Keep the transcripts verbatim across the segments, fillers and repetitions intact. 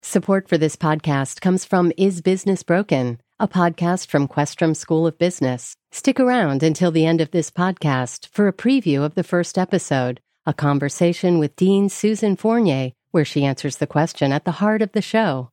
Support for this podcast comes from Is Business Broken, a podcast from Questrom School of Business. Stick around until the end of this podcast for a preview of the first episode, a conversation with Dean Susan Fournier, where she answers the question at the heart of the show.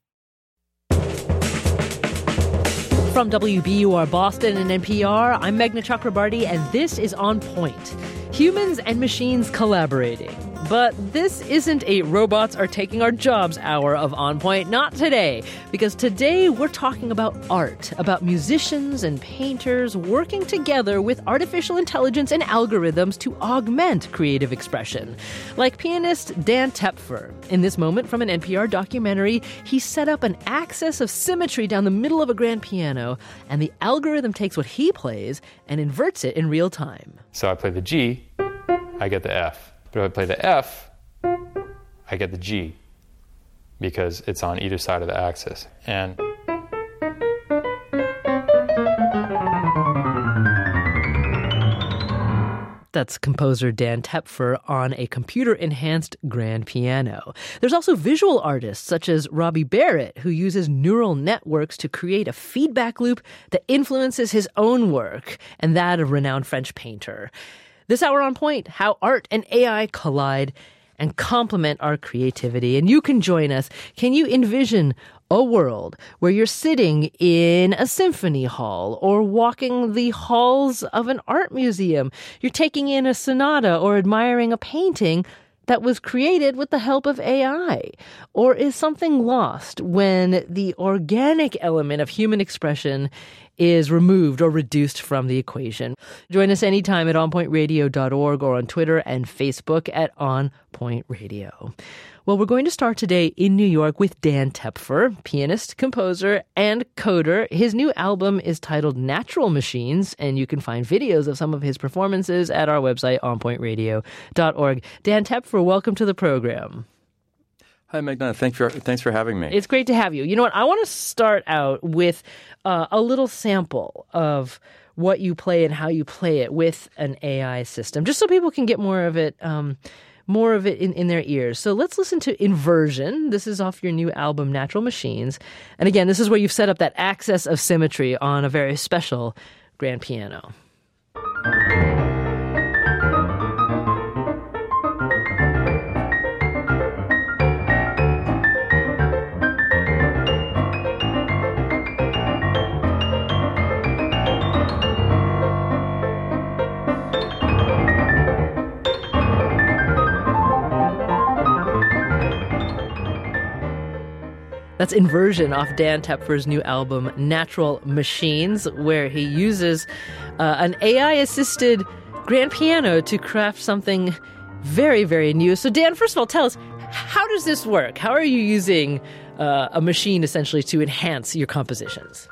From W B U R Boston and N P R, I'm Meghna Chakrabarty, and this is On Point. Humans and machines collaborating. But this isn't a robots are taking our jobs hour of On Point. Not today. Because today we're talking about art, about musicians and painters working together with artificial intelligence and algorithms to augment creative expression. Like pianist Dan Tepfer. In this moment from an N P R documentary, he set up an axis of symmetry down the middle of a grand piano, and the algorithm takes what he plays and inverts it in real time. So I play the G, I get the F. But if I play the F, I get the G because it's on either side of the axis. And that's composer Dan Tepfer on a computer-enhanced grand piano. There's also visual artists such as Robbie Barrett, who uses neural networks to create a feedback loop that influences his own work and that of renowned French painter. This hour on Point, how art and A I collide and complement our creativity. And you can join us. Can you envision a world where you're sitting in a symphony hall or walking the halls of an art museum? You're taking in a sonata or admiring a painting that was created with the help of A I? Or is something lost when the organic element of human expression is removed or reduced from the equation? Join us anytime at on point radio dot org or on Twitter and Facebook at On Point Radio. Well, we're going to start today in New York with Dan Tepfer, pianist, composer, and coder. His new album is titled Natural Machines, and you can find videos of some of his performances at our website, on point radio dot org. Dan Tepfer, welcome to the program. Hi, Meghna. Thanks for, thanks for having me. It's great to have you. You know what? I want to start out with uh, a little sample of what you play and how you play it with an A I system, just so people can get more of it um, more of it in, in their ears. So let's listen to Inversion. This is off your new album, Natural Machines. And again, this is where you've set up that axis of symmetry on a very special grand piano. That's Inversion off Dan Tepfer's new album, Natural Machines, where he uses uh, an A I-assisted grand piano to craft something very, very new. So, Dan, first of all, tell us, how does this work? How are you using uh, a machine, essentially, to enhance your compositions?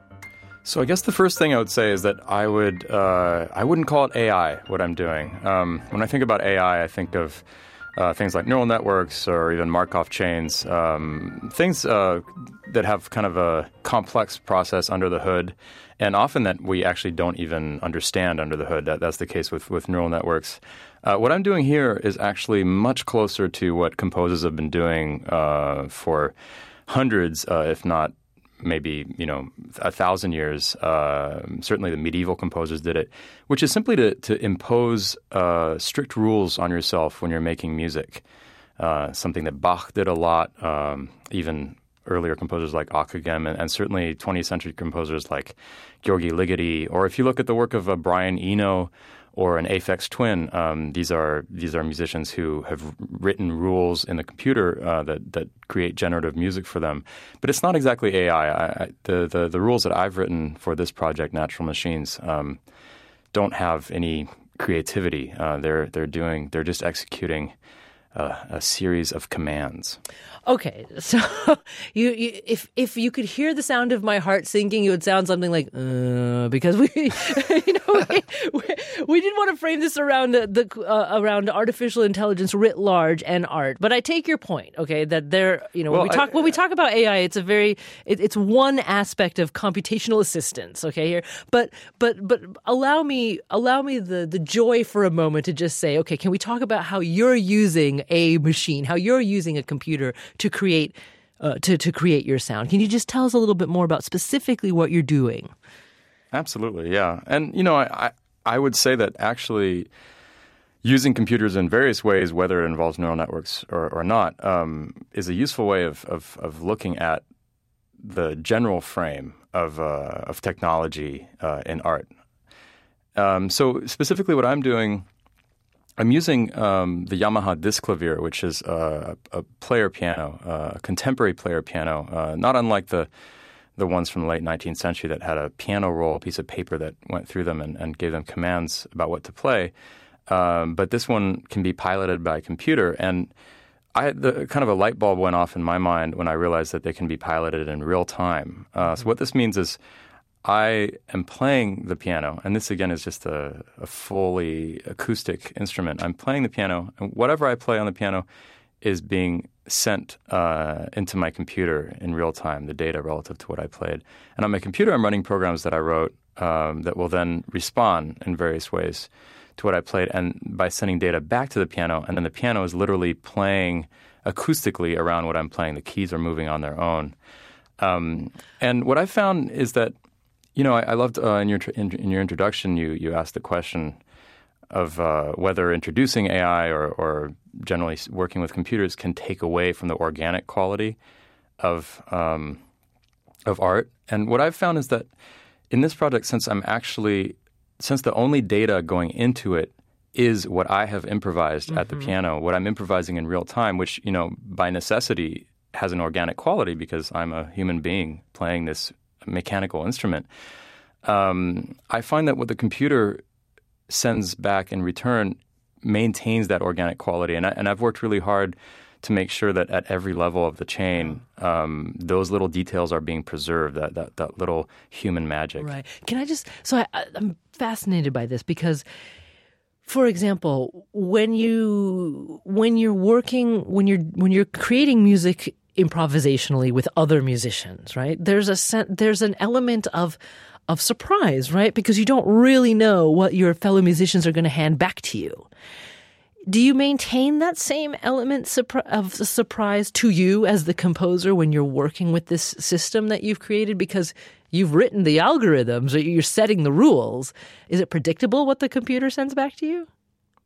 So I guess the first thing I would say is that I would uh, I wouldn't call it A I, what I'm doing. Um, when I think about A I, I think of Uh, things like neural networks or even Markov chains, um, things uh, that have kind of a complex process under the hood, and often that we actually don't even understand under the hood. That, that's the case with, with neural networks. Uh, what I'm doing here is actually much closer to what composers have been doing uh, for hundreds, uh, if not maybe, you know, a thousand years. Uh, certainly the medieval composers did it, which is simply to, to impose uh, strict rules on yourself when you're making music. Uh, something that Bach did a lot, um, even earlier composers like Ockeghem, and, and certainly twentieth century composers like György Ligeti. Or if you look at the work of uh, Brian Eno or an Aphex Twin, um, these are these are musicians who have written rules in the computer uh, that that create generative music for them. But it's not exactly A I. I, I the, the the rules that I've written for this project, Natural Machines, um, don't have any creativity. Uh, they're they're doing they're just executing uh, a series of commands. Okay, so you, you if if you could hear the sound of my heart sinking, it would sound something like uh, because we you know we, we, we didn't want to frame this around the, the uh, around artificial intelligence writ large and art. But I take your point, okay, that there you know well, when we talk I, when we talk about A I, it's a very it, it's one aspect of computational assistance, okay here. But but but allow me allow me the the joy for a moment to just say, okay, can we talk about how you're using a machine, how you're using a computer to create uh, to, to create your sound. Can you just tell us a little bit more about specifically what you're doing? Absolutely, yeah. And, you know, I, I, I would say that actually using computers in various ways, whether it involves neural networks or, or not, um, is a useful way of, of, of looking at the general frame of, uh, of technology uh, in art. Um, so specifically what I'm doing, I'm using um, the Yamaha Disklavier, which is uh, a player piano, uh, a contemporary player piano, uh, not unlike the the ones from the late nineteenth century that had a piano roll, a piece of paper that went through them and, and gave them commands about what to play. Um, but this one can be piloted by a computer. And I the kind of a light bulb went off in my mind when I realized that they can be piloted in real time. Uh, so what this means is I am playing the piano, and this again is just a, a fully acoustic instrument. I'm playing the piano, and whatever I play on the piano is being sent uh, into my computer in real time, the data relative to what I played. And on my computer, I'm running programs that I wrote um, that will then respond in various ways to what I played, and by sending data back to the piano, and then the piano is literally playing acoustically around what I'm playing. The keys are moving on their own. Um, and what I found is that, you know, I, I loved uh, in your in, in your introduction, you you asked the question of uh, whether introducing A I or, or generally working with computers can take away from the organic quality of um, of art. And what I've found is that in this project, since I'm actually since the only data going into it is what I have improvised mm-hmm. at the piano, what I'm improvising in real time, which, you know, by necessity has an organic quality because I'm a human being playing this mechanical instrument. Um, I find that what the computer sends back in return maintains that organic quality. And, I, and I've worked really hard to make sure that at every level of the chain, um, those little details are being preserved, that, that, that little human magic. Right. Can I just, so I, I'm fascinated by this because, for example, when you, when you're working, when you're, when you're creating music improvisationally with other musicians, right? There's a, there's an element of, of surprise, right? Because you don't really know what your fellow musicians are going to hand back to you. Do you maintain that same element of surprise to you as the composer when you're working with this system that you've created? Because you've written the algorithms, or you're setting the rules. Is it predictable what the computer sends back to you?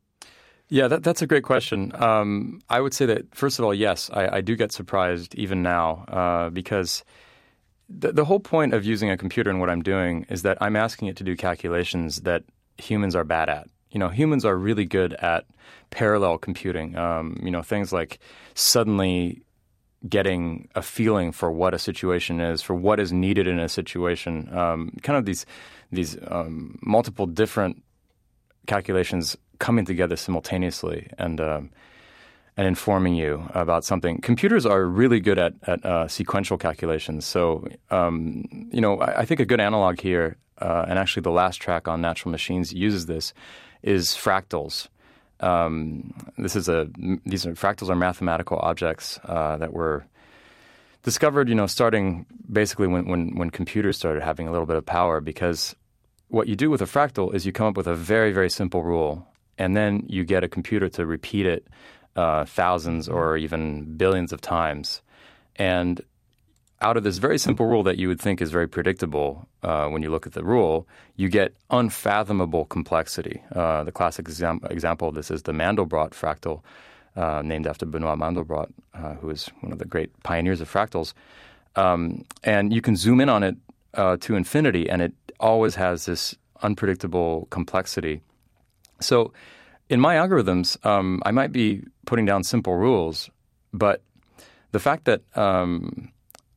Yeah, that, that's a great question. Um, I would say that, first of all, yes, I, I do get surprised even now uh, because the, the whole point of using a computer and what I'm doing is that I'm asking it to do calculations that humans are bad at. You know, humans are really good at parallel computing, um, you know, things like suddenly getting a feeling for what a situation is, for what is needed in a situation, um, kind of these these um, multiple different calculations coming together simultaneously and um, and informing you about something. Computers are really good at, at uh, sequential calculations. So, um, you know, I, I think a good analog here, uh, and actually the last track on Natural Machines uses this, is fractals. Um, this is a these are fractals are mathematical objects uh, that were discovered, you know, starting basically when, when when computers started having a little bit of power. Because what you do with a fractal is you come up with a very very simple rule, and then you get a computer to repeat it uh, thousands or even billions of times, and out of this very simple rule that you would think is very predictable uh, when you look at the rule, you get unfathomable complexity. Uh, the classic exam- example of this is the Mandelbrot fractal, uh, named after Benoit Mandelbrot, uh, who is one of the great pioneers of fractals. Um, and you can zoom in on it uh, to infinity, and it always has this unpredictable complexity. So in my algorithms, um, I might be putting down simple rules, but the fact that um,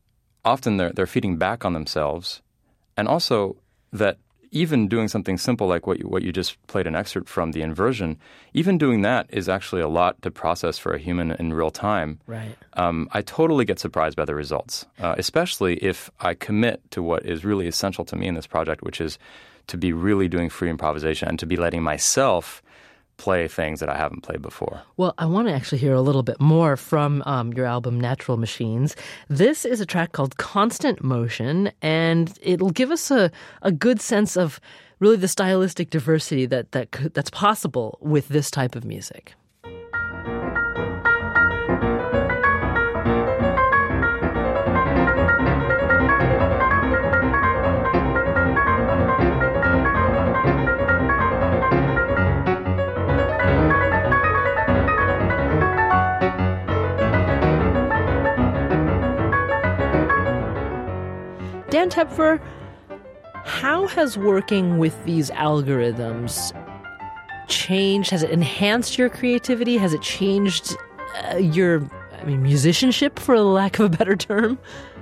often they're, they're feeding back on themselves, and also that even doing something simple like what you, what you just played an excerpt from, the inversion, even doing that is actually a lot to process for a human in real time. Right. Um, I totally get surprised by the results, uh, especially if I commit to what is really essential to me in this project, which is to be really doing free improvisation and to be letting myself play things that I haven't played before. Well, I want to actually hear a little bit more from um, your album, Natural Machines. This is a track called Constant Motion, and it'll give us a, a good sense of really the stylistic diversity that, that could, that's possible with this type of music. Dan Tepfer, how has working with these algorithms changed? Has it enhanced your creativity? Has it changed uh, your, I mean, musicianship, for lack of a better term?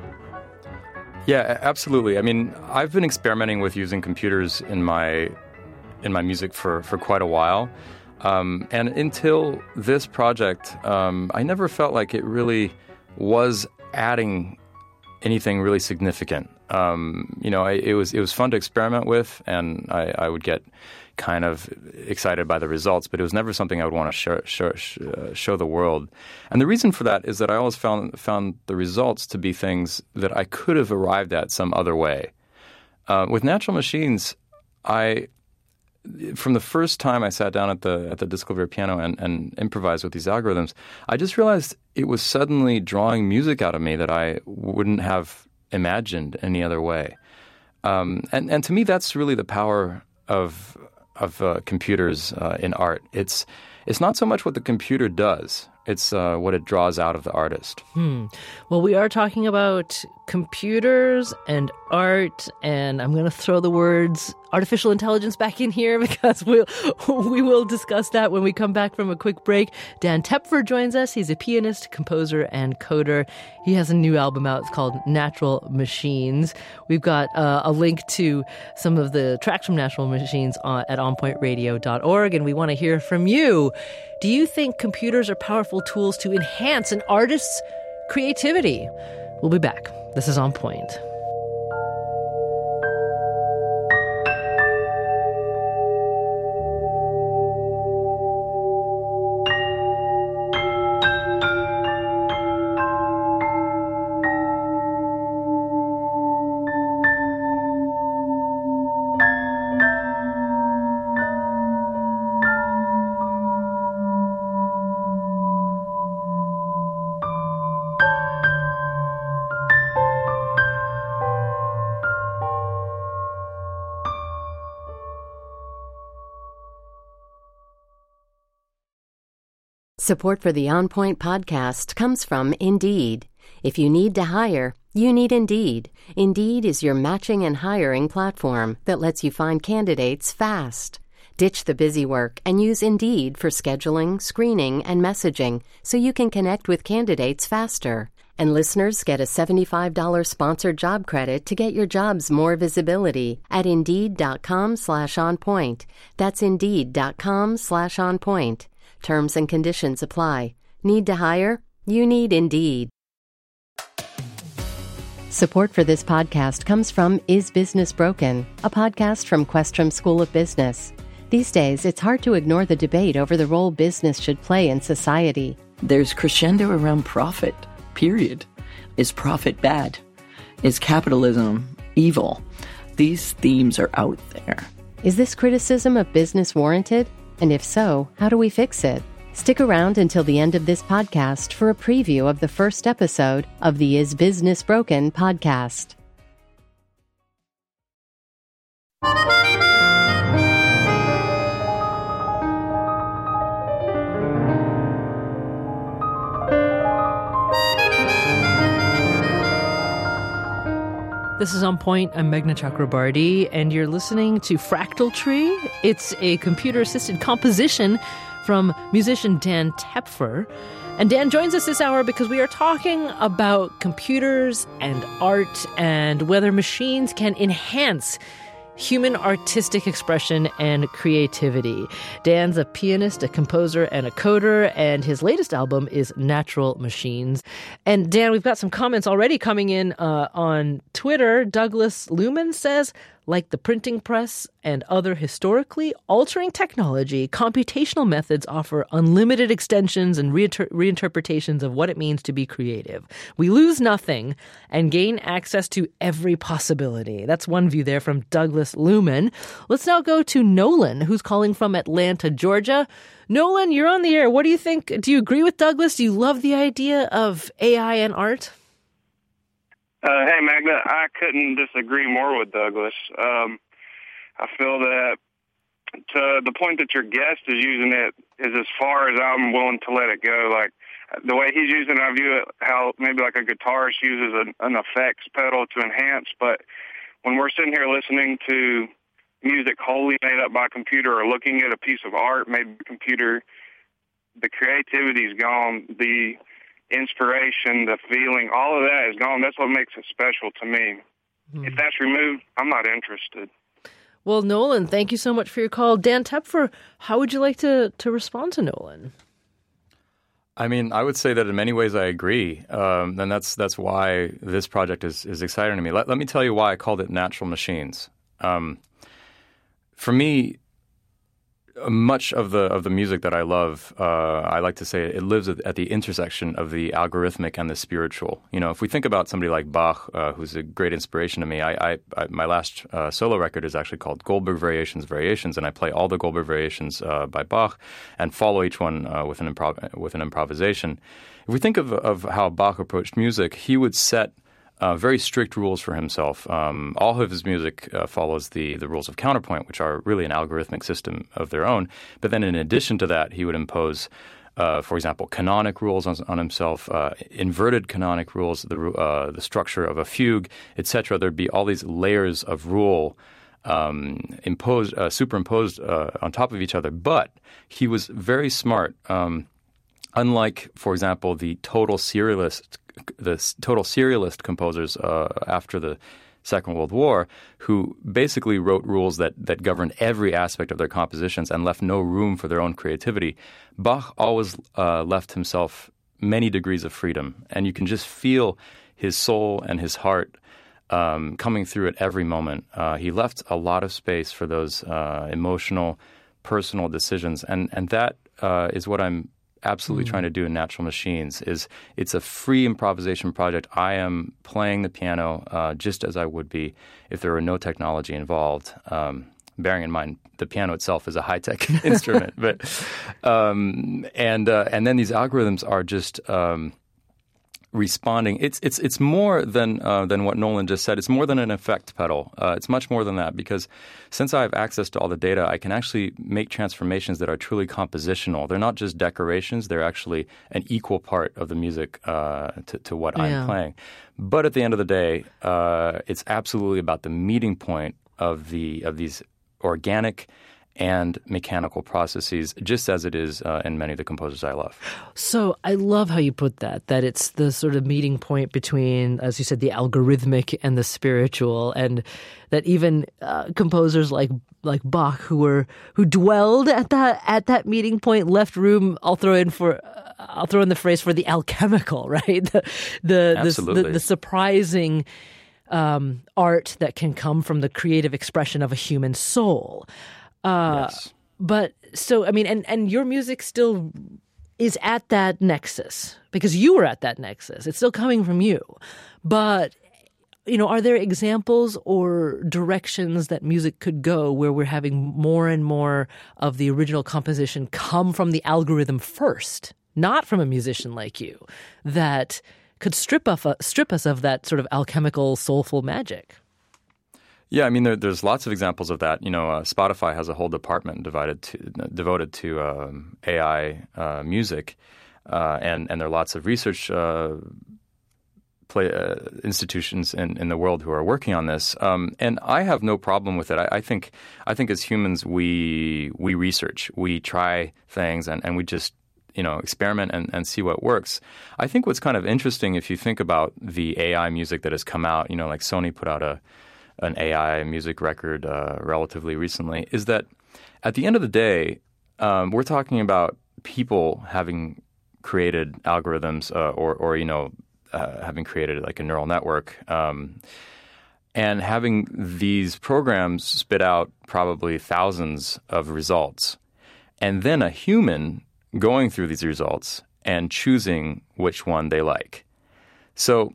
Yeah, absolutely. I mean, I've been experimenting with using computers in my in my music for, for quite a while. Um, and until this project, um, I never felt like it really was adding anything really significant. Um, you know, I, it was it was fun to experiment with, and I, I would get kind of excited by the results, but it was never something I would want to show, show, show the world. And the reason for that is that I always found found the results to be things that I could have arrived at some other way. Uh, with Natural Machines, I from the first time I sat down at the at the Disclave piano and, and improvised with these algorithms, I just realized it was suddenly drawing music out of me that I wouldn't have imagined any other way. Um, and and to me, that's really the power of of uh, computers uh, in art. It's it's not so much what the computer does; it's uh, what it draws out of the artist. Hmm. Well, we are talking about computers and art, and I'm going to throw the words artificial intelligence back in here because we'll we will discuss that when we come back from a quick break. Dan Tepfer joins us. He's a pianist, composer, and coder. He has a new album out. It's called Natural Machines. We've got uh, a link to some of the tracks from Natural Machines on, at on point radio dot org, and we want to hear from you. Do you think computers are powerful tools to enhance an artist's creativity? We'll be back. This is On Point. Support for the On Point podcast comes from Indeed. If you need to hire, you need Indeed. Indeed is your matching and hiring platform that lets you find candidates fast. Ditch the busy work and use Indeed for scheduling, screening, and messaging so you can connect with candidates faster. And listeners get a seventy-five dollars sponsored job credit to get your jobs more visibility at Indeed.com slash onpoint. That's Indeed.com slash onpoint. Terms and conditions apply. Need to hire? You need Indeed. Support for this podcast comes from Is Business Broken, a podcast from Questrom School of Business. These days, it's hard to ignore the debate over the role business should play in society. There's crescendo around profit, period. Is profit bad? Is capitalism evil? These themes are out there. Is this criticism of business warranted? And if so, how do we fix it? Stick around until the end of this podcast for a preview of the first episode of the Is Business Broken podcast. This is On Point. I'm Meghna Chakrabarty, and you're listening to Fractal Tree. It's a computer-assisted composition from musician Dan Tepfer. And Dan joins us this hour because we are talking about computers and art and whether machines can enhance human artistic expression and creativity. Dan's a pianist, a composer, and a coder, and his latest album is Natural Machines. And Dan, we've got some comments already coming in uh, on Twitter. Douglas Lumen says, like the printing press and other historically altering technology, computational methods offer unlimited extensions and reinter- reinterpretations of what it means to be creative. We lose nothing and gain access to every possibility. That's one view there from Douglas Lumen. Let's now go to Nolan, who's calling from Atlanta, Georgia. Nolan, you're on the air. What do you think? Do you agree with Douglas? Do you love the idea of A I and art? Uh, hey, Meghna, I couldn't disagree more with Douglas. Um, I feel that to the point that your guest is using it is as far as I'm willing to let it go. Like, the way he's using it, I view it how maybe like a guitarist uses an, an effects pedal to enhance. But when we're sitting here listening to music wholly made up by a computer or looking at a piece of art made by a computer, the creativity's gone, the inspiration, the feeling, all of that is gone. That's what makes it special to me. Mm. If that's removed, I'm not interested. Well, Nolan, thank you so much for your call. Dan Tepfer, how would you like to, to respond to Nolan? I mean, I would say that in many ways I agree, um, and that's that's why this project is, is exciting to me. Let, let me tell you why I called it Natural Machines. Um, for me, much of the of the music that I love, uh, I like to say it lives at the intersection of the algorithmic and the spiritual. You know, if we think about somebody like Bach, uh, who's a great inspiration to me, I, I, I my last uh, solo record is actually called Goldberg Variations, Variations, and I play all the Goldberg Variations uh, by Bach and follow each one uh, with an improv- with an improvisation. If we think of of how Bach approached music, he would set Uh, very strict rules for himself. Um, all of his music uh, follows the, the rules of counterpoint, which are really an algorithmic system of their own. But then in addition to that, he would impose, uh, for example, canonic rules on, on himself, uh, inverted canonic rules, the, uh, the structure of a fugue, et cetera. There'd be all these layers of rule um, imposed, uh, superimposed uh, on top of each other. But he was very smart. Um, unlike, for example, the total serialist the total serialist composers uh, after the Second World War, who basically wrote rules that, that governed every aspect of their compositions and left no room for their own creativity. Bach always uh, left himself many degrees of freedom, and you can just feel his soul and his heart um, coming through at every moment. Uh, he left a lot of space for those uh, emotional, personal decisions, and, and that uh, is what I'm absolutely mm. trying to do in Natural Machines. Is it's a free improvisation project. I am playing the piano uh, just as I would be if there were no technology involved. Um, bearing in mind the piano itself is a high-tech instrument, but um, and uh, and then these algorithms are just um, responding. It's it's it's more than uh, than what Nolan just said. It's more than an effect pedal. Uh, it's much more than that, because since I have access to all the data, I can actually make transformations that are truly compositional. They're not just decorations. They're actually an equal part of the music uh, to, to what yeah. I'm playing. But at the end of the day, uh, it's absolutely about the meeting point of the of these organic and mechanical processes, just as it is uh, in many of the composers I love. So I love how you put that, that it's the sort of meeting point between, as you said, the algorithmic and the spiritual, and that even uh, composers like like Bach, who were who dwelled at that at that meeting point, left room. I'll throw in for. Uh, I'll throw in the phrase for the alchemical, right? The the Absolutely. the, the, the surprising um, art that can come from the creative expression of a human soul. Uh, yes. But so, I mean, and, and your music still is at that nexus because you were at that nexus. It's still coming from you. But, you know, are there examples or directions that music could go where we're having more and more of the original composition come from the algorithm first, not from a musician like you, that could strip, off, strip us of that sort of alchemical, soulful magic? Yeah, I mean, there, there's lots of examples of that. You know, uh, Spotify has a whole department divided to, devoted to um, A I uh, music, uh, and and there are lots of research uh, play, uh, institutions in, in the world who are working on this. Um, and I have no problem with it. I, I think I think as humans, we we research, we try things, and, and we just you know experiment and, and see what works. I think what's kind of interesting, if you think about the A I music that has come out, you know, like Sony put out a an A I music record uh, relatively recently, is that at the end of the day, um, we're talking about people having created algorithms uh, or, or, you know, uh, having created like a neural network um, and having these programs spit out probably thousands of results. And then a human going through these results and choosing which one they like. So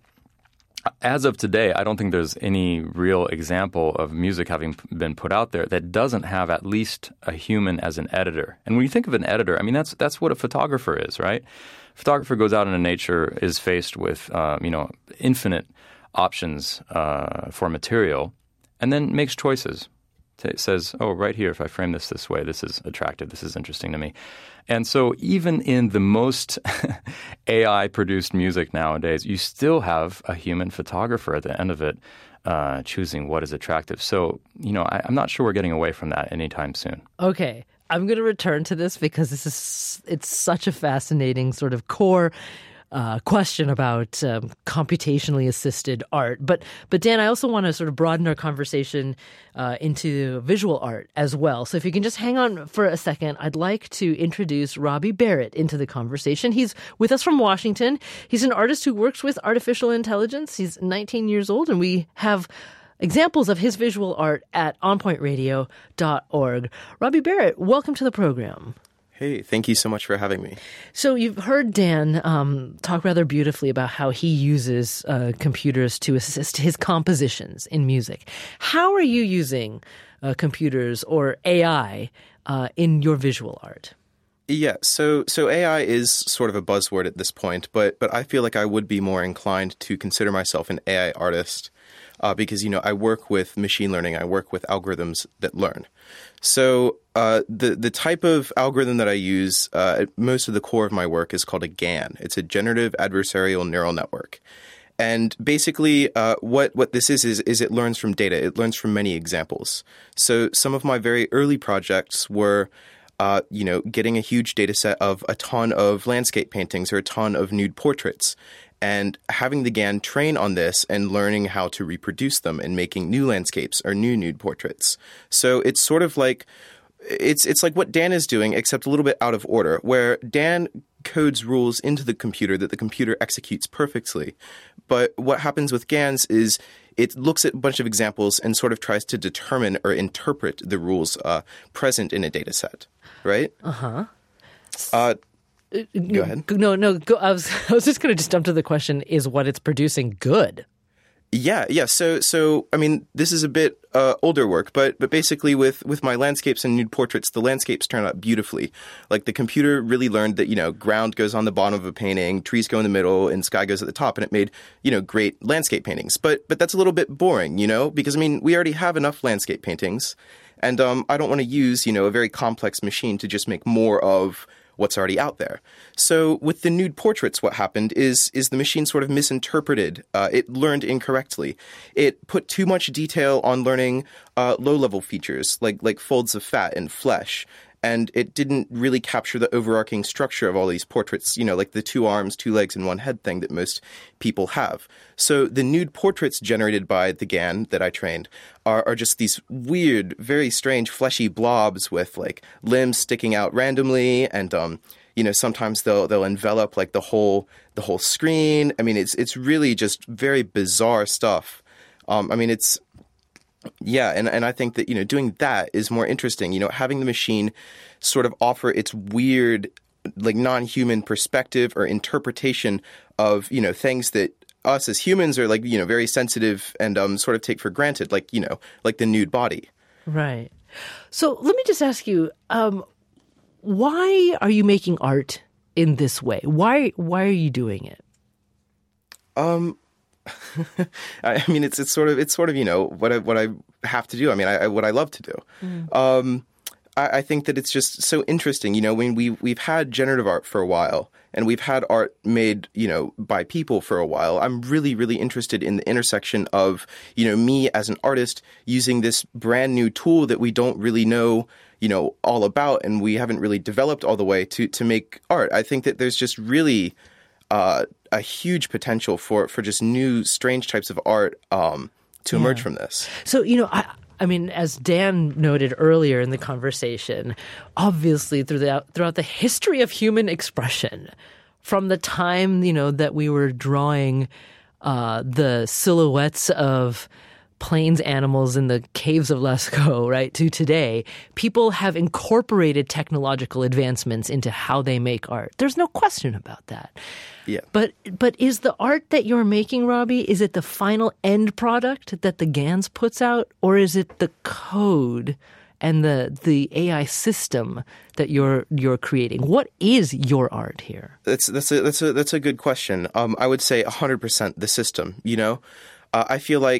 as of today, I don't think there's any real example of music having been put out there that doesn't have at least a human as an editor. And when you think of an editor, I mean, that's that's what a photographer is, right? A photographer goes out into nature, is faced with, um, you know, infinite options uh, for material, and then makes choices. It says, oh, right here, if I frame this this way, this is attractive, this is interesting to me. And so even in the most A I-produced music nowadays, you still have a human photographer at the end of it uh, choosing what is attractive. So, you know, I, I'm not sure we're getting away from that anytime soon. Okay. I'm going to return to this because this is it's such a fascinating sort of core uh, question about um, computationally assisted art. But but Dan, I also want to sort of broaden our conversation uh, into visual art as well. So if you can just hang on for a second, I'd like to introduce Robbie Barrett into the conversation. He's with us from Washington. He's an artist who works with artificial intelligence. He's nineteen years old, and we have examples of his visual art at on point radio dot org. Robbie Barrett, welcome to the program. Hey, thank you so much for having me. So you've heard Dan um, talk rather beautifully about how he uses uh, computers to assist his compositions in music. How are you using uh, computers or A I uh, in your visual art? Yeah, so so A I is sort of a buzzword at this point, but but I feel like I would be more inclined to consider myself an A I artist. Uh, because, you know, I work with machine learning. I work with algorithms that learn. So uh, the the type of algorithm that I use, uh, most of the core of my work is called a GAN. It's a generative adversarial neural network. And basically uh, what, what this is, is, is it learns from data. It learns from many examples. So some of my very early projects were, uh, you know, getting a huge data set of a ton of landscape paintings or a ton of nude portraits, and having the GAN train on this and learning how to reproduce them and making new landscapes or new nude portraits. So it's sort of like it's it's like what Dan is doing, except a little bit out of order, where Dan codes rules into the computer that the computer executes perfectly. But what happens with GANs is it looks at a bunch of examples and sort of tries to determine or interpret the rules uh, present in a data set, right? Uh-huh. Uh Go ahead. No, no. Go, I was I was just going to just jump to the question: is what it's producing good? Yeah, yeah. So, so I mean, this is a bit uh, older work, but but basically, with with my landscapes and nude portraits, the landscapes turn out beautifully. Like the computer really learned that you know, ground goes on the bottom of a painting, trees go in the middle, and sky goes at the top, and it made you know great landscape paintings. But but that's a little bit boring, you know, because I mean, we already have enough landscape paintings, and um, I don't want to use you know a very complex machine to just make more of what's already out there. So with the nude portraits, what happened is is the machine sort of misinterpreted. Uh, it learned incorrectly. It put too much detail on learning uh, low-level features like like folds of fat and flesh. And it didn't really capture the overarching structure of all these portraits, you know, like the two arms, two legs, and one head thing that most people have. So the nude portraits generated by the GAN that I trained are, are just these weird, very strange, fleshy blobs with, like, limbs sticking out randomly, and, um, you know, sometimes they'll they'll envelop, like, the whole the whole screen. I mean, it's it's really just very bizarre stuff. Um, I mean, it's... Yeah, and, and I think that, you know, doing that is more interesting. You know, having the machine sort of offer its weird, like, non-human perspective or interpretation of, you know, things that us as humans are, like, you know, very sensitive and um, sort of take for granted, like, you know, like the nude body. Right. So let me just ask you, um, why are you making art in this way? Why why are you doing it? Um... I mean, it's it's sort of it's sort of you know what I what I have to do. I mean, I, I what I love to do. Mm. Um, I, I think that it's just so interesting. You know, when we we've had generative art for a while, and we've had art made you know by people for a while. I'm really really interested in the intersection of you know me as an artist using this brand new tool that we don't really know you know all about, and we haven't really developed all the way to to make art. I think that there's just really Uh, a huge potential for, for just new, strange types of art um, to emerge yeah. from this. So, you know, I, I mean, as Dan noted earlier in the conversation, obviously throughout, throughout the history of human expression, from the time, you know, that we were drawing uh, the silhouettes of plains animals in the caves of Lascaux, right, to today, people have incorporated technological advancements into how they make art. There's no question about that. Yeah. But but is the art that you're making, Robbie, is it the final end product that the GANs puts out, or is it the code and the the A I system that you're you're creating? What is your art here? That's that's a that's a that's a good question. Um, I would say one hundred percent the system. You know, uh, I feel like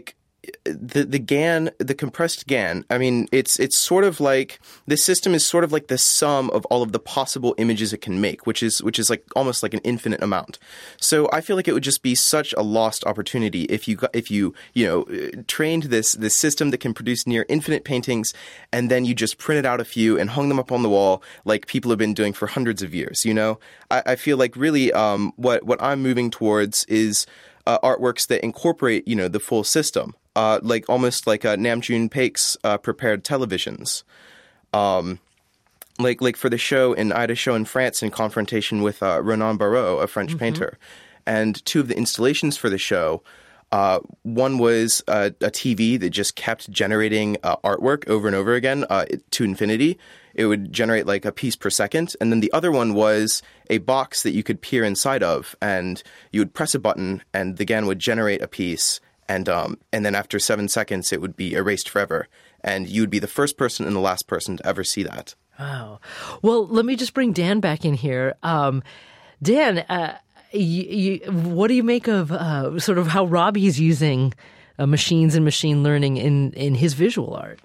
the the G A N, the compressed G A N, I mean, it's it's sort of like, this system is sort of like the sum of all of the possible images it can make, which is which is like almost like an infinite amount. So I feel like it would just be such a lost opportunity if you got, if you you know trained this this system that can produce near infinite paintings, and then you just printed out a few and hung them up on the wall like people have been doing for hundreds of years. You know, I, I feel like really um, what what I'm moving towards is uh, artworks that incorporate you know the full system. Uh, like almost like uh, Nam June Paik's uh, prepared televisions, um, like like for the show in I had a show in France in confrontation with uh, Ronan Barreau, a French mm-hmm. painter, and two of the installations for the show. Uh, one was uh, a T V that just kept generating uh, artwork over and over again uh, to infinity. It would generate like a piece per second, and then the other one was a box that you could peer inside of, and you would press a button, and the G A N would generate a piece. And um, and then after seven seconds, it would be erased forever. And you would be the first person and the last person to ever see that. Wow. Well, let me just bring Dan back in here. Um, Dan, uh, you, you, what do you make of uh, sort of how Robbie's using uh, machines and machine learning in, in his visual art?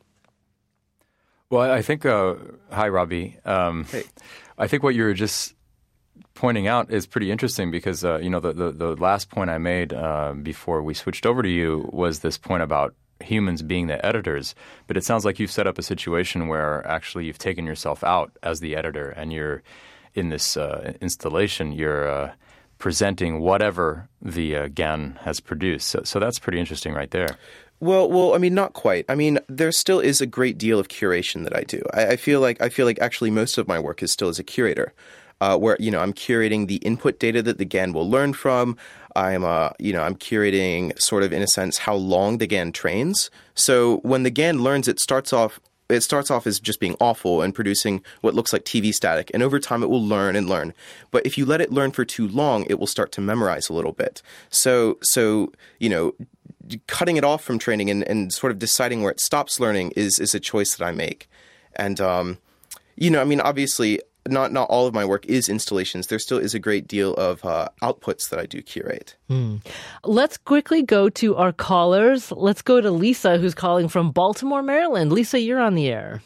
Well, I think, uh, hi, Robbie. Um, hey. I think what you were just pointing out is pretty interesting because, uh, you know, the, the, the last point I made uh, before we switched over to you was this point about humans being the editors. But it sounds like you've set up a situation where actually you've taken yourself out as the editor and you're in this uh, installation, you're uh, presenting whatever the uh, G A N has produced. So, so that's pretty interesting right there. Well, well, I mean, not quite. I mean, there still is a great deal of curation that I do. I, I feel like I feel like actually most of my work is still as a curator. Uh, where, you know, I'm curating the input data that the G A N will learn from. I'm, uh, you know, I'm curating sort of, in a sense, how long the G A N trains. So when the G A N learns, it starts off, it starts off as just being awful and producing what looks like T V static. And over time, it will learn and learn. But if you let it learn for too long, it will start to memorize a little bit. So, so you know, cutting it off from training and, and sort of deciding where it stops learning is, is a choice that I make. And, um, you know, I mean, obviously, Not not all of my work is installations. There still is a great deal of uh, outputs that I do curate. Mm. Let's quickly go to our callers. Let's go to Lisa, who's calling from Baltimore, Maryland. Lisa, you're on the air.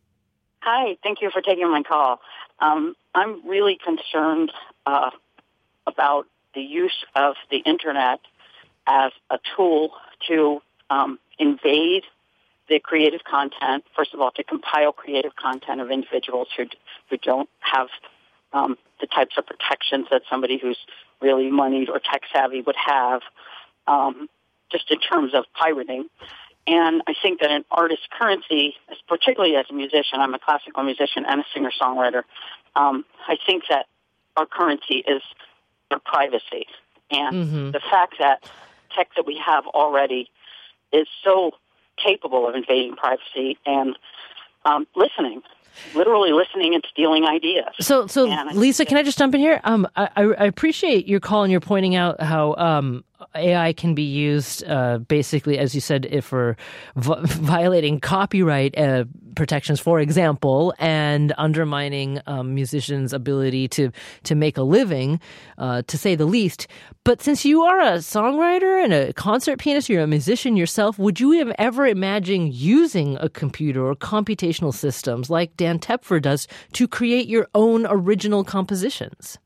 Hi, thank you for taking my call. Um, I'm really concerned uh, about the use of the Internet as a tool to um, invade the creative content, first of all, to compile creative content of individuals who who don't have um, the types of protections that somebody who's really moneyed or tech-savvy would have, um, just in terms of pirating. And I think that an artist's currency, particularly as a musician, I'm a classical musician and a singer-songwriter, um, I think that our currency is our privacy. And mm-hmm. the fact that tech that we have already is so capable of invading privacy and um, listening, literally listening and stealing ideas. So, so Lisa, can I just jump in here? Um, I, I appreciate your call and you're pointing out how um, A I can be used uh, basically, as you said, if for v- violating copyright uh, protections, for example, and undermining um, musicians' ability to to make a living, uh, to say the least. But since you are a songwriter and a concert pianist, you're a musician yourself, would you have ever imagined using a computer or computational systems like Dan Tepfer does to create your own original compositions?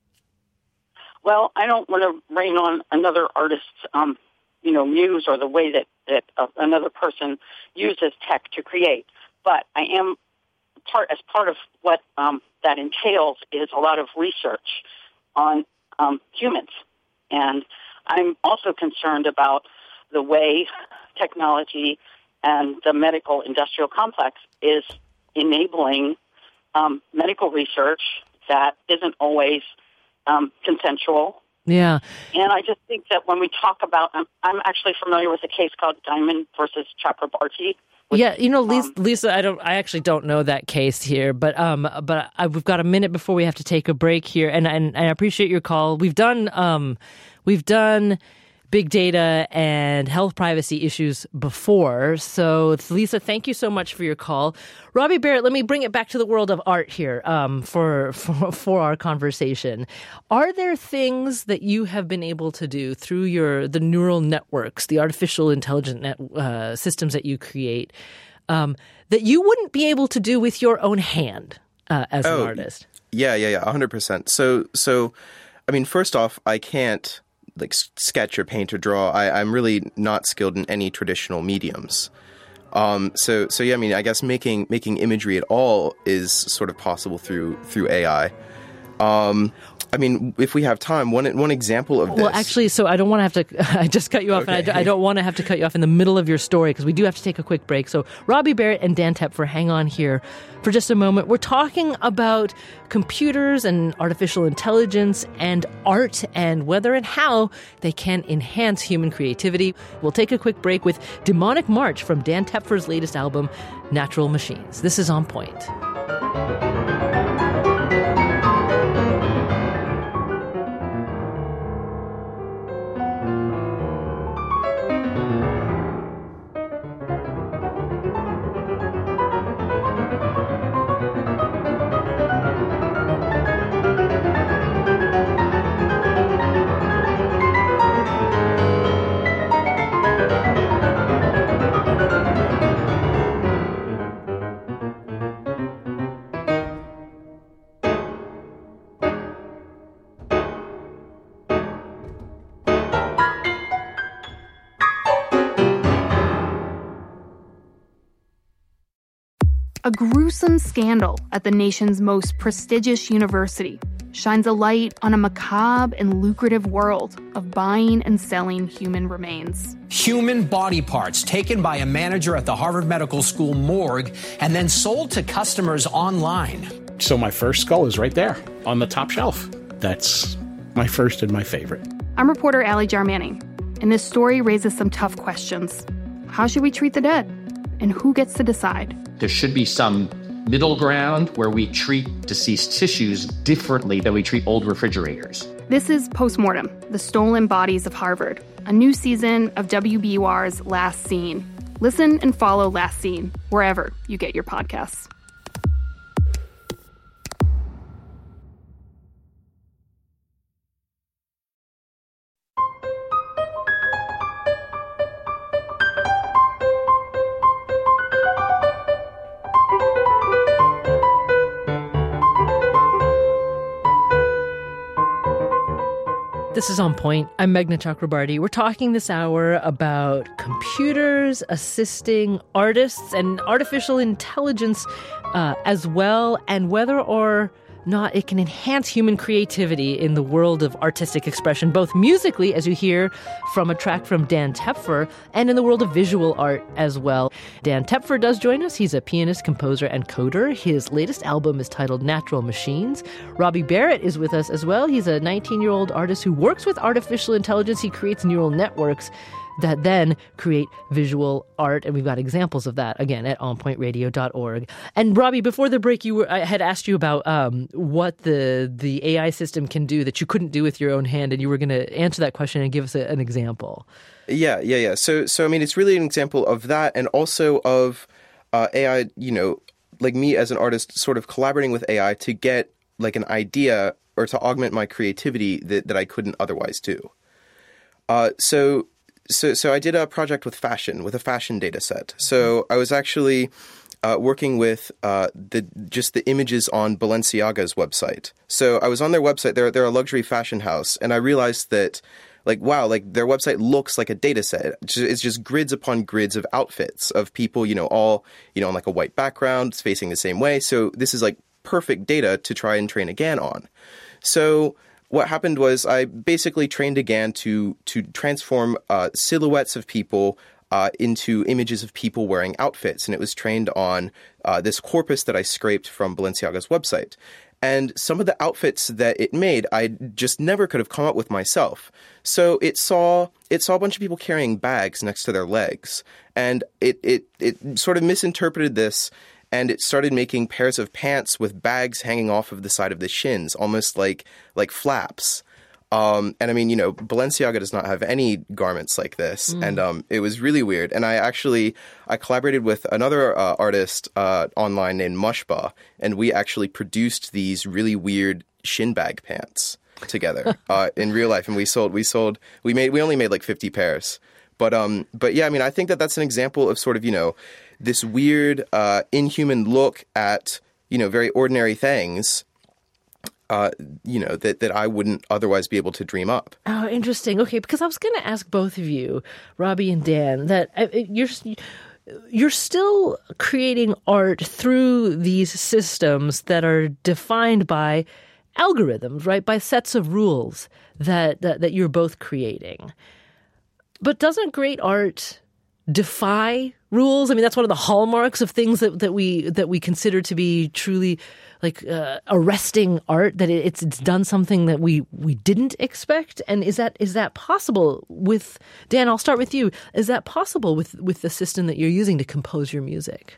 Well, I don't want to rain on another artist's, um, you know, muse or the way that, that uh, another person uses tech to create. But I am part, as part of what um, that entails is a lot of research on um, humans. And I'm also concerned about the way technology and the medical industrial complex is enabling um, medical research that isn't always um, consensual. Yeah. And I just think that when we talk about, I'm, I'm actually familiar with a case called Diamond versus Chakrabarti. Which, yeah, you know, Lisa, um, Lisa, I don't, I actually don't know that case here, but um, but I, we've got a minute before we have to take a break here, and and, and I appreciate your call. We've done um, we've done big data and health privacy issues before. So, Lisa, thank you so much for your call. Robbie Barrett, let me bring it back to the world of art here um, for, for for our conversation. Are there things that you have been able to do through your the neural networks, the artificial intelligent net, uh, systems that you create, um, that you wouldn't be able to do with your own hand uh, as oh, an artist? Yeah, yeah, yeah, one hundred percent. So, so, I mean, first off, I can't like sketch or paint or draw. I, I'm really not skilled in any traditional mediums. Um, so, so yeah, I mean, I guess making making imagery at all is sort of possible through through A I. Um, I mean, if we have time, one one example of this. Well, actually, so I don't want to have to. I just cut you off, okay. and I, I don't want to have to cut you off in the middle of your story because we do have to take a quick break. So, Robbie Barrett and Dan Tepfer, hang on here for just a moment. We're talking about computers and artificial intelligence and art and whether and how they can enhance human creativity. We'll take a quick break with Demonic March from Dan Tepfer's latest album, Natural Machines. This is On Point. A gruesome scandal at the nation's most prestigious university shines a light on a macabre and lucrative world of buying and selling human remains. Human body parts taken by a manager at the Harvard Medical School morgue and then sold to customers online. So my first skull is right there on the top shelf. That's my first and my favorite. I'm reporter Allie Jarmanning, and this story raises some tough questions. How should we treat the dead? And who gets to decide? There should be some middle ground where we treat deceased tissues differently than we treat old refrigerators. This is Postmortem, the Stolen Bodies of Harvard, a new season of W B U R's Last Scene. Listen and follow Last Scene wherever you get your podcasts. This is On Point. I'm Meghna Chakrabarty. We're talking this hour about computers assisting artists and artificial intelligence uh, as well, and whether or not it can enhance human creativity in the world of artistic expression, both musically, as you hear from a track from Dan Tepfer, and in the world of visual art as well. Dan Tepfer does join us. He's a pianist, composer, and coder. His latest album is titled Natural Machines. Robbie Barrett is with us as well. He's a nineteen-year-old artist who works with artificial intelligence. He creates neural networks that then create visual art, and we've got examples of that, again, at on point radio dot org. And Robbie, before the break, you were, I had asked you about um, what the the A I system can do that you couldn't do with your own hand, and you were going to answer that question and give us a, an example. Yeah, yeah, yeah. So, so I mean, it's really an example of that, and also of uh, A I, you know, like me as an artist sort of collaborating with A I to get like an idea or to augment my creativity that, that I couldn't otherwise do. Uh, so... So, so I did a project with fashion, with a fashion data set. So I was actually uh, working with uh, the just the images on Balenciaga's website. So I was on their website. They're they're a luxury fashion house, and I realized that, like, wow, like their website looks like a data set. It's just grids upon grids of outfits of people, you know, all you know, on like a white background, facing the same way. So this is like perfect data to try and train a GAN on. So what happened was I basically trained a GAN to to transform uh, silhouettes of people uh, into images of people wearing outfits. And it was trained on uh, this corpus that I scraped from Balenciaga's website. And some of the outfits that it made, I just never could have come up with myself. So it saw it saw a bunch of people carrying bags next to their legs. And it it, it sort of misinterpreted this. And it started making pairs of pants with bags hanging off of the side of the shins, almost like like flaps. Um, and I mean, you know, Balenciaga does not have any garments like this. Mm. And um, it was really weird. And I actually, I collaborated with another uh, artist uh, online named Mushba, and we actually produced these really weird shin bag pants together uh, in real life. And we sold, we sold, we made, we only made like fifty pairs. But, um, but yeah, I mean, I think that that's an example of sort of, you know, this weird, uh, inhuman look at, you know, very ordinary things. Uh, you know, that, that I wouldn't otherwise be able to dream up. Oh, interesting. Okay, because I was going to ask both of you, Robbie and Dan, that uh, you're you're still creating art through these systems that are defined by algorithms, right? By sets of rules that, that, that you're both creating. But doesn't great art defy rules? I mean, that's one of the hallmarks of things that, that we that we consider to be truly like uh, arresting art, that it, it's it's done something that we, we didn't expect. And is that is that possible with, Dan, I'll start with you. Is that possible with, with the system that you're using to compose your music?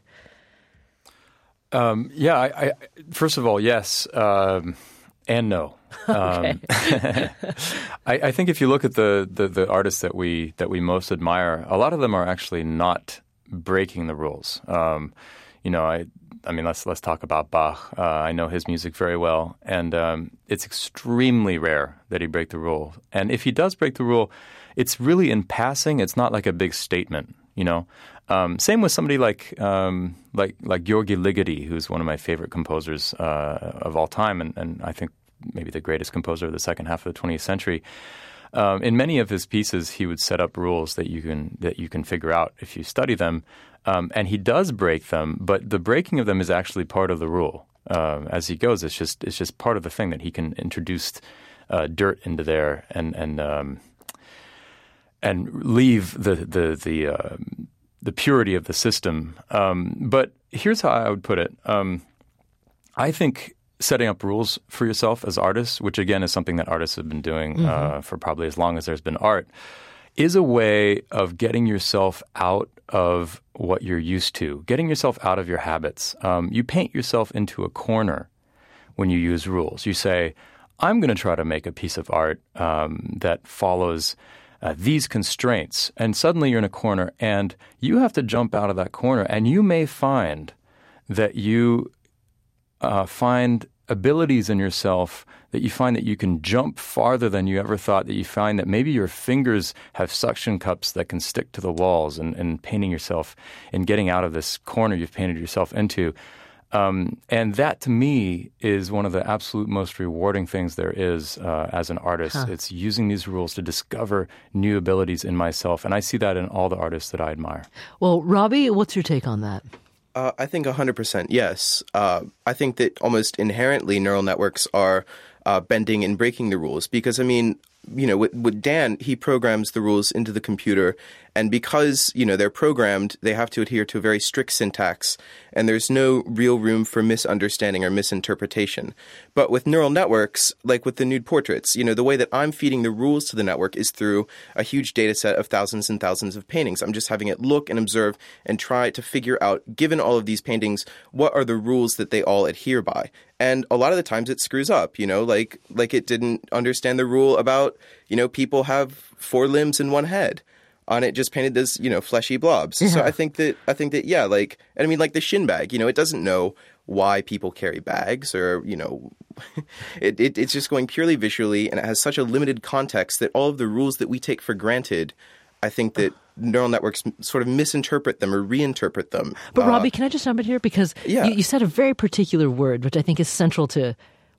Um, yeah, I, I, first of all, yes, um, and no. Um, I, I think if you look at the, the, the artists that we that we most admire, a lot of them are actually not breaking the rules. Um, you know, I I mean, let's let's talk about Bach. Uh, I know his music very well, and um, it's extremely rare that he break the rule. And if he does break the rule, it's really in passing. It's not like a big statement, you know. Um, same with somebody like um, like like György Ligeti, who's one of my favorite composers uh, of all time, and, and I think maybe the greatest composer of the second half of the twentieth century. Um, in many of his pieces, he would set up rules that you can that you can figure out if you study them, um, and he does break them. But the breaking of them is actually part of the rule. Uh, as he goes, it's just it's just part of the thing that he can introduce uh, dirt into there and and um, and leave the the the uh, the purity of the system. Um, but here's how I would put it. Um, I think setting up rules for yourself as artists, which again is something that artists have been doing mm-hmm. uh, for probably as long as there's been art, is a way of getting yourself out of what you're used to, getting yourself out of your habits. Um, you paint yourself into a corner when you use rules. You say, I'm going to try to make a piece of art um, that follows uh, these constraints. And suddenly you're in a corner and you have to jump out of that corner. And you may find that you uh, find abilities in yourself, that you find that you can jump farther than you ever thought, that you find that maybe your fingers have suction cups that can stick to the walls, and, and painting yourself and getting out of this corner you've painted yourself into. Um, and that, to me, is one of the absolute most rewarding things there is uh, as an artist. Huh. It's using these rules to discover new abilities in myself. And I see that in all the artists that I admire. Well, Robbie, what's your take on that? Uh, I think one hundred percent yes. Uh, I think that almost inherently neural networks are uh, bending and breaking the rules because, I mean, you know, with, with Dan, he programs the rules into the computer, and because, you know, they're programmed, they have to adhere to a very strict syntax, and there's no real room for misunderstanding or misinterpretation. But with neural networks, like with the nude portraits, you know, the way that I'm feeding the rules to the network is through a huge data set of thousands and thousands of paintings. I'm just having it look and observe and try to figure out, given all of these paintings, what are the rules that they all adhere by. And a lot of the times it screws up, you know, like like it didn't understand the rule about, you know, people have four limbs and one head. On it just painted this, you know, fleshy blobs. Yeah. So I think that, I think that, yeah, like, and I mean, like the shin bag, you know, it doesn't know why people carry bags or, you know, it, it it's just going purely visually, and it has such a limited context that all of the rules that we take for granted, I think that neural networks sort of misinterpret them or reinterpret them. But uh, Robbie, can I just jump in here? Because yeah. you, you said a very particular word, which I think is central to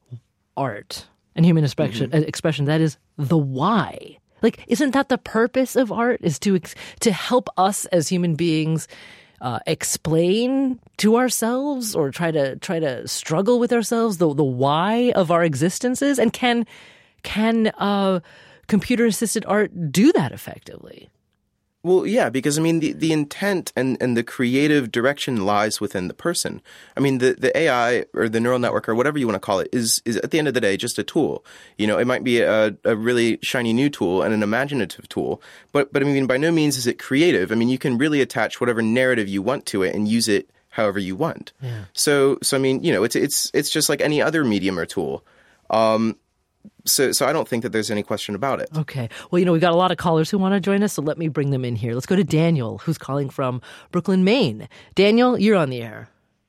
art and human expression, mm-hmm. expression. That is the why. Like, isn't that the purpose of art, is to to help us as human beings uh, explain to ourselves or try to try to struggle with ourselves the the why of our existences? And can can uh, computer assisted art do that effectively? Well, yeah, because, I mean, the, the intent and, and the creative direction lies within the person. I mean, the, the A I or the neural network or whatever you want to call it is, is at the end of the day, just a tool. You know, it might be a, a really shiny new tool and an imaginative tool, but, but I mean, by no means is it creative. I mean, you can really attach whatever narrative you want to it and use it however you want. Yeah. So, so I mean, you know, it's, it's, it's just like any other medium or tool. Um, so, so I don't think that there's any question about it. Okay. Well, you know, we've got a lot of callers who want to join us, so let me bring them in here. Let's go to Daniel, who's calling from Brooklyn, Maine. Daniel, you're on the air.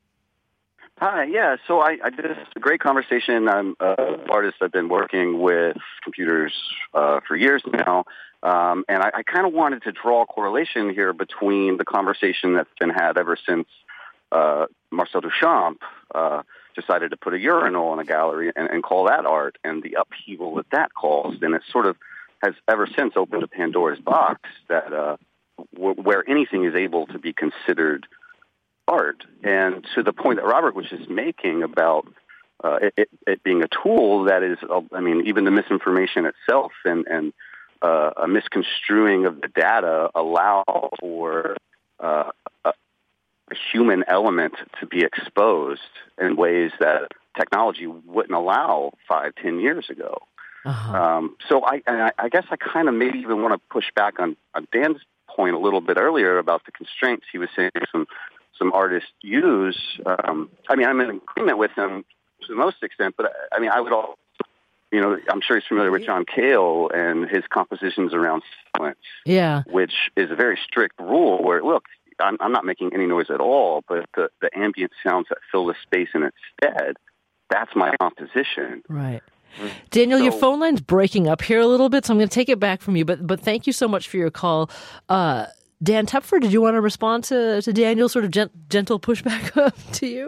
Hi, yeah. So I, I did a great conversation. I'm an artist. I've been working with computers uh, for years now. Um, and I, I kind of wanted to draw a correlation here between the conversation that's been had ever since uh, Marcel Duchamp uh, decided to put a urinal in a gallery and, and call that art, and the upheaval that that caused. And it sort of has ever since opened a Pandora's box that uh, w- where anything is able to be considered art. And to the point that Robert was just making about uh, it, it, it being a tool that is, uh, I mean, even the misinformation itself and, and uh, a misconstruing of the data allow for uh, a, a human element to be exposed in ways that technology wouldn't allow five, ten years ago. Uh-huh. Um, so I, I, I guess I kind of maybe even want to push back on, on Dan's point a little bit earlier about the constraints he was saying some some artists use. Um, I mean, I'm in agreement with him to the most extent, but I mean, I would all, you know, I'm sure he's familiar with John Cale and his compositions around silence, yeah, which is a very strict rule where, look, I'm, I'm not making any noise at all, but the, the ambient sounds that fill the space in its stead, that's my composition. Right. Daniel, so, your phone line's breaking up here a little bit, so I'm going to take it back from you, but but thank you so much for your call. Uh, Dan Tepfer, did you want to respond to, to Daniel's sort of gent- gentle pushback to you?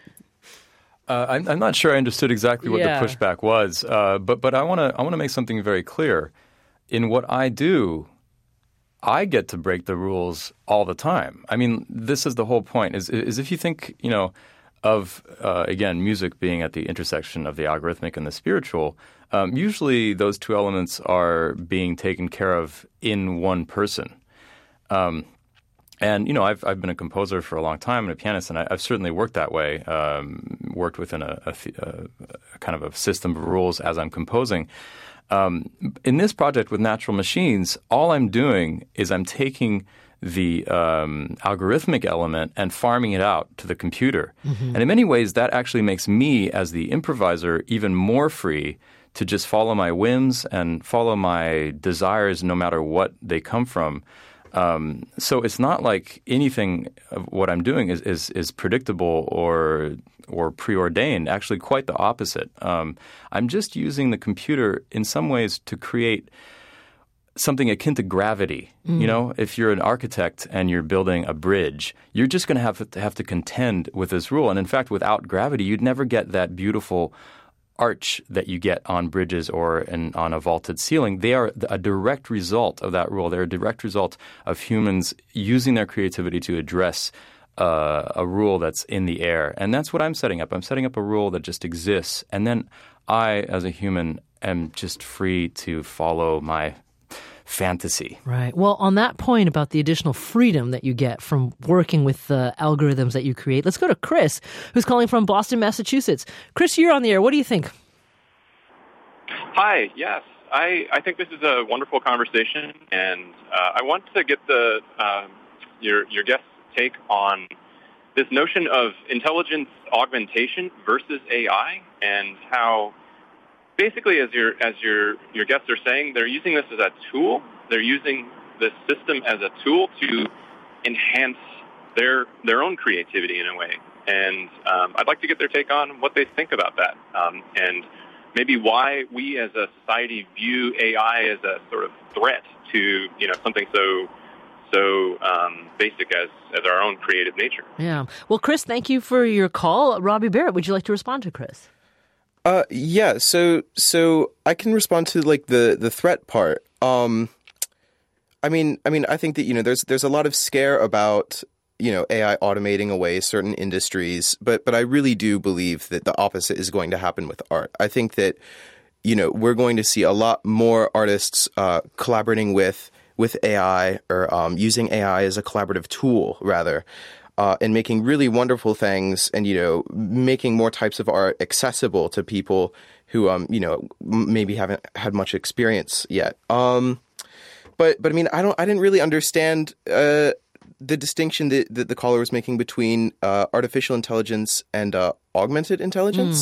Uh, I'm, I'm not sure I understood exactly what yeah. the pushback was, uh, but but I want to I want to make something very clear. In what I do, I get to break the rules all the time. I mean, this is the whole point. Is is if you think, you know, of uh, again, music being at the intersection of the algorithmic and the spiritual, um, usually those two elements are being taken care of in one person. Um, and, you know, I've I've been a composer for a long time and a pianist, and I, I've certainly worked that way, um, worked within a, a, a kind of a system of rules as I'm composing. Um, in this project with Natural Machines, all I'm doing is I'm taking the um, algorithmic element and farming it out to the computer. Mm-hmm. And in many ways, that actually makes me, as the improviser, even more free to just follow my whims and follow my desires no matter what they come from. Um, so it's not like anything of what I'm doing is, is, is predictable or or preordained. Actually, quite the opposite. Um, I'm just using the computer in some ways to create something akin to gravity. Mm. You know, if you're an architect and you're building a bridge, you're just going to have to have to contend with this rule. And in fact, without gravity, you'd never get that beautiful arch that you get on bridges or in, on a vaulted ceiling. They are a direct result of that rule. They're a direct result of humans using their creativity to address uh, a rule that's in the air. And that's what I'm setting up. I'm setting up a rule that just exists. And then I, as a human, am just free to follow my fantasy. Right. Well, on that point about the additional freedom that you get from working with the algorithms that you create, let's go to Chris, who's calling from Boston, Massachusetts. Chris, you're on the air. What do you think? Hi. Yes. I, I think this is a wonderful conversation, and uh, I want to get the uh, your your guest's take on this notion of intelligence augmentation versus A I, and how basically, as your as your your guests are saying, they're using this as a tool. They're using this system as a tool to enhance their their own creativity in a way. And um, I'd like to get their take on what they think about that, um, and maybe why we as a society view A I as a sort of threat to, you know, something so so um, basic as as our own creative nature. Yeah. Well, Chris, thank you for your call. Robbie Barrett, would you like to respond to Chris? Uh, yeah, so so I can respond to like the, the threat part. Um, I mean, I mean, I think that, you know, there's there's a lot of scare about, you know, A I automating away certain industries, but but I really do believe that the opposite is going to happen with art. I think that, you know, we're going to see a lot more artists uh, collaborating with with A I or um, using A I as a collaborative tool, rather. Uh, and making really wonderful things, and, you know, making more types of art accessible to people who, um, you know, maybe haven't had much experience yet. Um, but, but I mean, I don't, I didn't really understand uh, the distinction that, that the caller was making between uh, artificial intelligence and uh, augmented intelligence.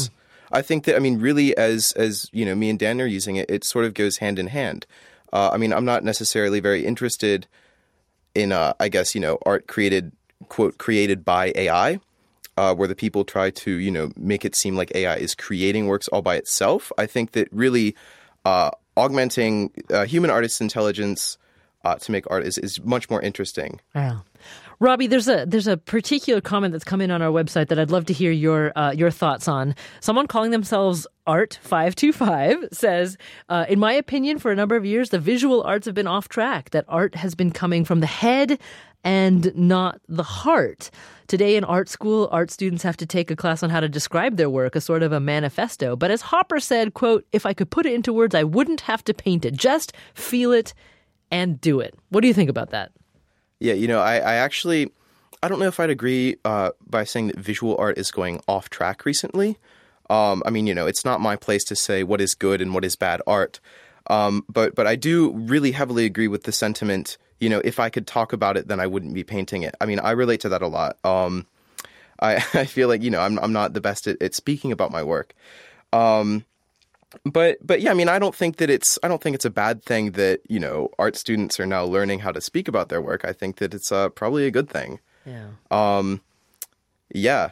I think that, I mean, really, as, as you know, me and Dan are using it, it sort of goes hand in hand. Uh, I mean, I'm not necessarily very interested in, uh, I guess, you know, art created, quote, created by A I, uh, where the people try to, you know, make it seem like A I is creating works all by itself. I think that really uh, augmenting uh, human artists' intelligence uh, to make art is, is much more interesting. Wow. Robbie, there's a there's a particular comment that's come in on our website that I'd love to hear your uh, your thoughts on. Someone calling themselves Art five two five says, uh, in my opinion, for a number of years, the visual arts have been off track, that art has been coming from the head and not the heart. Today in art school, art students have to take a class on how to describe their work, a sort of a manifesto. But as Hopper said, quote, if I could put it into words, I wouldn't have to paint it. Just feel it and do it. What do you think about that? Yeah, you know, I, I actually, I don't know if I'd agree uh, by saying that visual art is going off track recently. Um, I mean, you know, it's not my place to say what is good and what is bad art. Um, but but I do really heavily agree with the sentiment, you know, if I could talk about it, then I wouldn't be painting it. I mean, I relate to that a lot. Um, I, I feel like, you know, I'm I'm not the best at, at speaking about my work. Um But but yeah, I mean, I don't think that it's I don't think it's a bad thing that, you know, art students are now learning how to speak about their work. I think that it's uh, probably a good thing. Yeah. Um, yeah.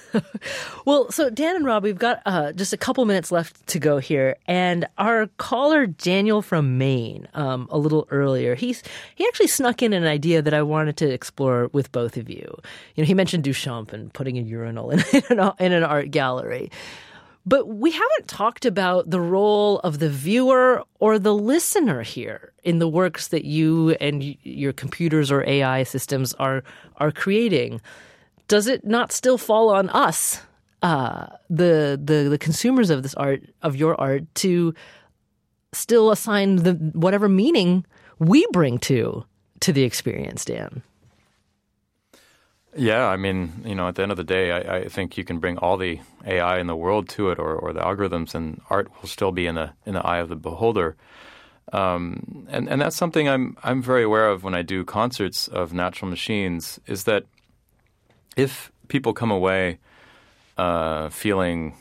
Well, so Dan and Rob, we've got uh, just a couple minutes left to go here, and our caller Daniel from Maine, um, a little earlier, he's he actually snuck in an idea that I wanted to explore with both of you. You know, he mentioned Duchamp and putting a urinal in, in, an, in an art gallery. But we haven't talked about the role of the viewer or the listener here in the works that you and your computers or A I systems are are creating. Does it not still fall on us, uh, the the the consumers of this art, of your art, to still assign the whatever meaning we bring to to the experience, Dan? Yeah, I mean, you know, at the end of the day, I, I think you can bring all the A I in the world to it, or, or the algorithms, and art will still be in the in the eye of the beholder. Um, and and that's something I'm I'm very aware of when I do concerts of Natural Machines. Is that if people come away uh, feeling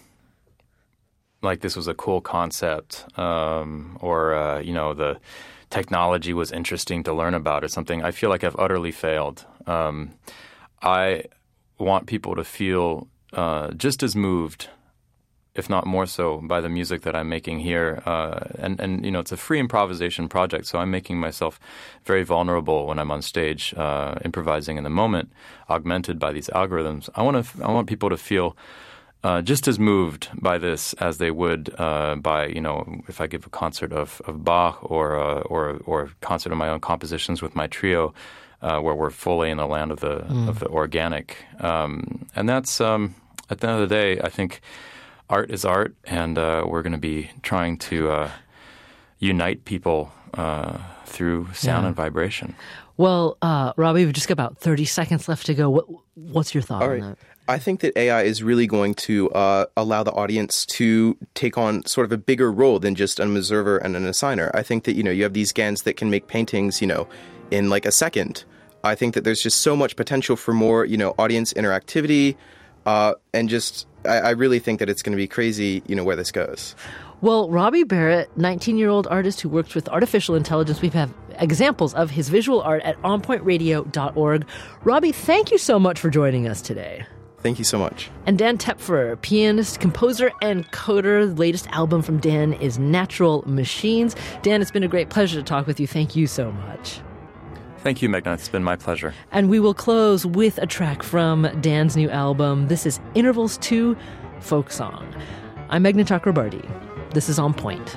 like this was a cool concept, um, or uh, you know, the technology was interesting to learn about, or something, I feel like I've utterly failed. Um, I want people to feel uh, just as moved, if not more so, by the music that I'm making here. Uh, and, and, you know, it's a free improvisation project, so I'm making myself very vulnerable when I'm on stage, uh, improvising in the moment, augmented by these algorithms. I want to, I want people to feel uh, just as moved by this as they would uh, by, you know, if I give a concert of, of Bach or, uh, or, or a concert of my own compositions with my trio. Uh, where we're fully in the land of the mm. of the organic, um, and that's um, at the end of the day, I think art is art, and uh, we're going to be trying to uh, unite people uh, through sound yeah. and vibration. Well, uh, Robbie, we've just got about thirty seconds left to go. What, what's your thought All on right. that? I think that A I is really going to uh, allow the audience to take on sort of a bigger role than just an observer and an assigner. I think that, you know, you have these GANs that can make paintings, you know, in like a second. I think that there's just so much potential for more, you know, audience interactivity, uh, and just I, I really think that it's going to be crazy, you know, where this goes. Well, Robbie Barrett, nineteen-year-old artist who works with artificial intelligence. We have examples of his visual art at on point radio dot org. Robbie, thank you so much for joining us today. Thank you so much. And Dan Tepfer, pianist, composer, and coder. The latest album from Dan is Natural Machines. Dan, it's been a great pleasure to talk with you. Thank you so much. Thank you, Meghna. It's been my pleasure. And we will close with a track from Dan's new album. This is Intervals two, Folk Song. I'm Meghna Chakrabarti. This is On Point.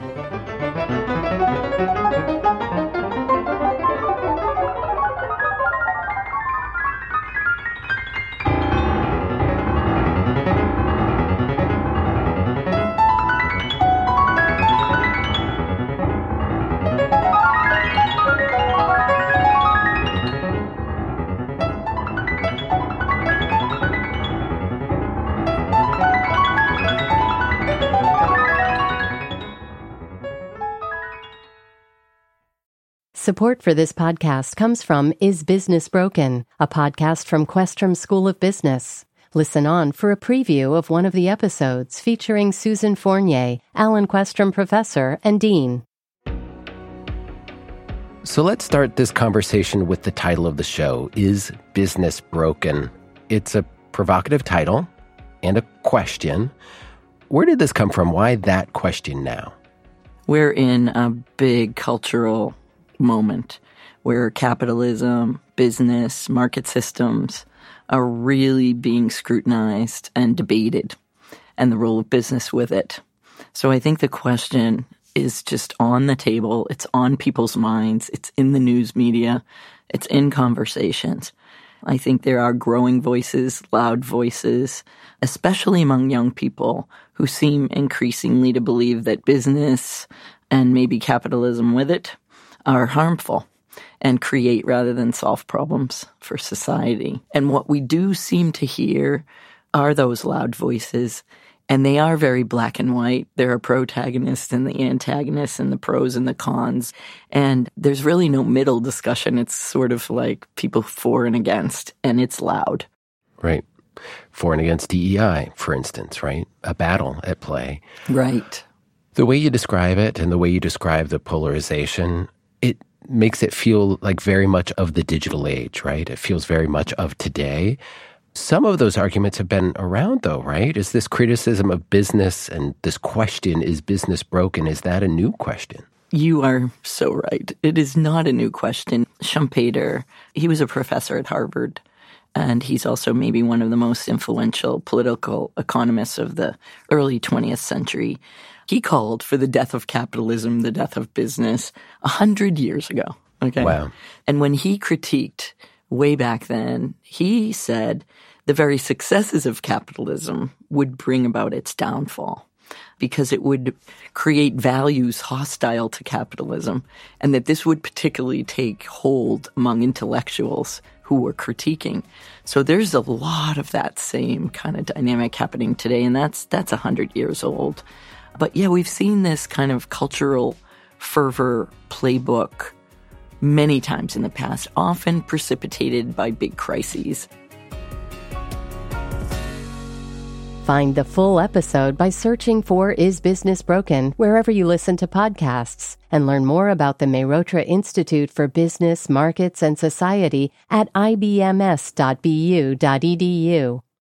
Support for this podcast comes from Is Business Broken, a podcast from Questrom School of Business. Listen on for a preview of one of the episodes featuring Susan Fournier, Alan Questrom Professor and Dean. So let's start this conversation with the title of the show, Is Business Broken? It's a provocative title and a question. Where did this come from? Why that question now? We're in a big cultural moment where capitalism, business, market systems are really being scrutinized and debated, and the role of business with it. So I think the question is just on the table. It's on people's minds. It's in the news media. It's in conversations. I think there are growing voices, loud voices, especially among young people who seem increasingly to believe that business and maybe capitalism with it are harmful and create rather than solve problems for society. And what we do seem to hear are those loud voices, and they are very black and white. There are protagonists and the antagonists and the pros and the cons, and there's really no middle discussion. It's sort of like people for and against, and it's loud. Right. For and against D E I, for instance, right? A battle at play. Right. The way you describe it and the way you describe the polarization, it makes it feel like very much of the digital age, right? It feels very much of today. Some of those arguments have been around, though, right? Is this criticism of business and this question, is business broken, is that a new question? You are so right. It is not a new question. Schumpeter, he was a professor at Harvard, and he's also maybe one of the most influential political economists of the early twentieth century. He called for the death of capitalism, the death of business, a hundred years ago. Okay. Wow. And when he critiqued way back then, he said the very successes of capitalism would bring about its downfall because it would create values hostile to capitalism, and that this would particularly take hold among intellectuals who were critiquing. So there's a lot of that same kind of dynamic happening today, and that's that's a hundred years old. But yeah, we've seen this kind of cultural fervor playbook many times in the past, often precipitated by big crises. Find the full episode by searching for Is Business Broken wherever you listen to podcasts, and learn more about the Mehrotra Institute for Business, Markets, and Society at I B M S dot B U dot E D U.